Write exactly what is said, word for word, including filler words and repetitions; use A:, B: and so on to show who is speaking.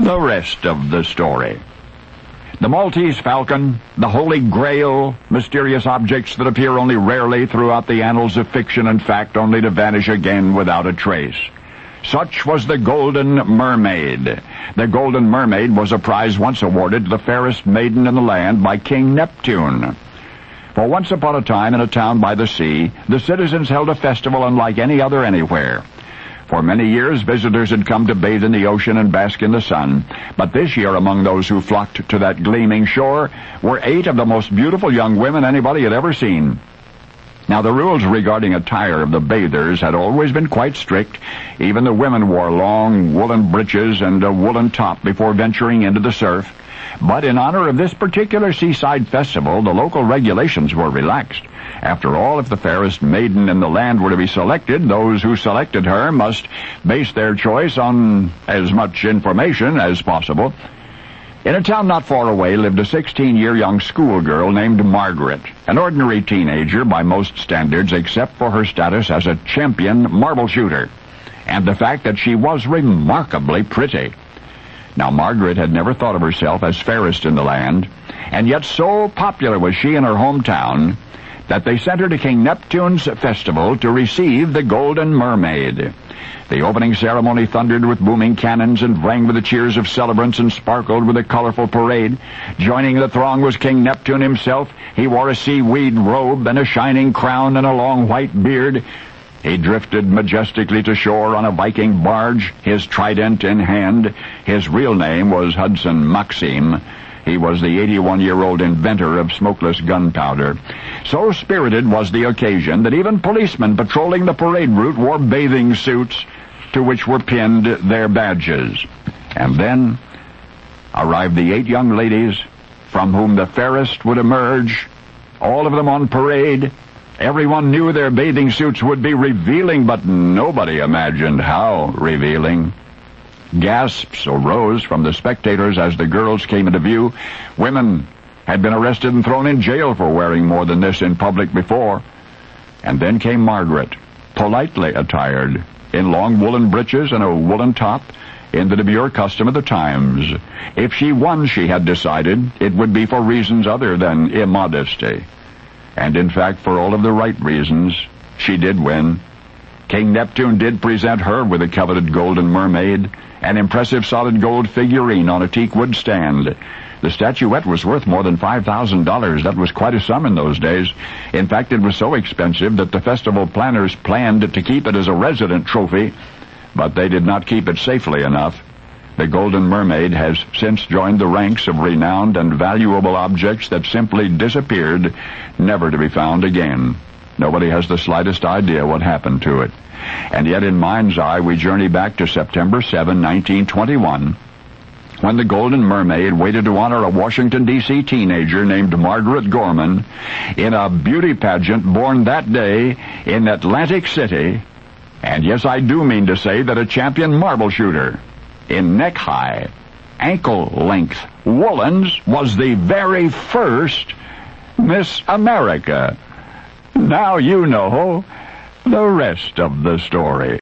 A: The rest of the story. The Maltese Falcon, the Holy Grail, mysterious objects that appear only rarely throughout the annals of fiction and fact, only to vanish again without a trace. Such was the Golden Mermaid. The Golden Mermaid was a prize once awarded to the fairest maiden in the land by King Neptune. For once upon a time in a town by the sea, the citizens held a festival unlike any other anywhere. For many years, visitors had come to bathe in the ocean and bask in the sun, but this year among those who flocked to that gleaming shore were eight of the most beautiful young women anybody had ever seen. Now, the rules regarding attire of the bathers had always been quite strict. Even the women wore long woolen breeches and a woolen top before venturing into the surf. But in honor of this particular seaside festival, the local regulations were relaxed. After all, if the fairest maiden in the land were to be selected, those who selected her must base their choice on as much information as possible. In a town not far away lived a sixteen-year young schoolgirl named Margaret, an ordinary teenager by most standards except for her status as a champion marble shooter, and the fact that she was remarkably pretty. Now, Margaret had never thought of herself as fairest in the land, and yet so popular was she in her hometown that they sent her to King Neptune's festival to receive the Golden Mermaid. The opening ceremony thundered with booming cannons and rang with the cheers of celebrants and sparkled with a colorful parade. Joining the throng was King Neptune himself. He wore a seaweed robe and a shining crown and a long white beard. He drifted majestically to shore on a Viking barge, his trident in hand. His real name was Hudson Maxim. He was the eighty-one-year-old inventor of smokeless gunpowder. So spirited was the occasion that even policemen patrolling the parade route wore bathing suits to which were pinned their badges. And then arrived the eight young ladies from whom the fairest would emerge, all of them on parade. Everyone knew their bathing suits would be revealing, but nobody imagined how revealing. Gasps arose from the spectators as the girls came into view. Women had been arrested and thrown in jail for wearing more than this in public before. And then came Margaret, politely attired, in long woolen breeches and a woolen top, in the demure custom of the times. If she won, she had decided, it would be for reasons other than immodesty. And in fact, for all of the right reasons, she did win. King Neptune did present her with the coveted Golden Mermaid, an impressive solid gold figurine on a teakwood stand. The statuette was worth more than five thousand dollars. That was quite a sum in those days. In fact, it was so expensive that the festival planners planned to keep it as a resident trophy, but they did not keep it safely enough. The Golden Mermaid has since joined the ranks of renowned and valuable objects that simply disappeared, never to be found again. Nobody has the slightest idea what happened to it. And yet in mind's eye we journey back to September seventh, nineteen twenty-one, when the Golden Mermaid waited to honor a Washington, D C teenager named Margaret Gorman in a beauty pageant born that day in Atlantic City. And yes, I do mean to say that a champion marble shooter in neck-high, ankle-length woolens was the very first Miss America. Now you know the rest of the story.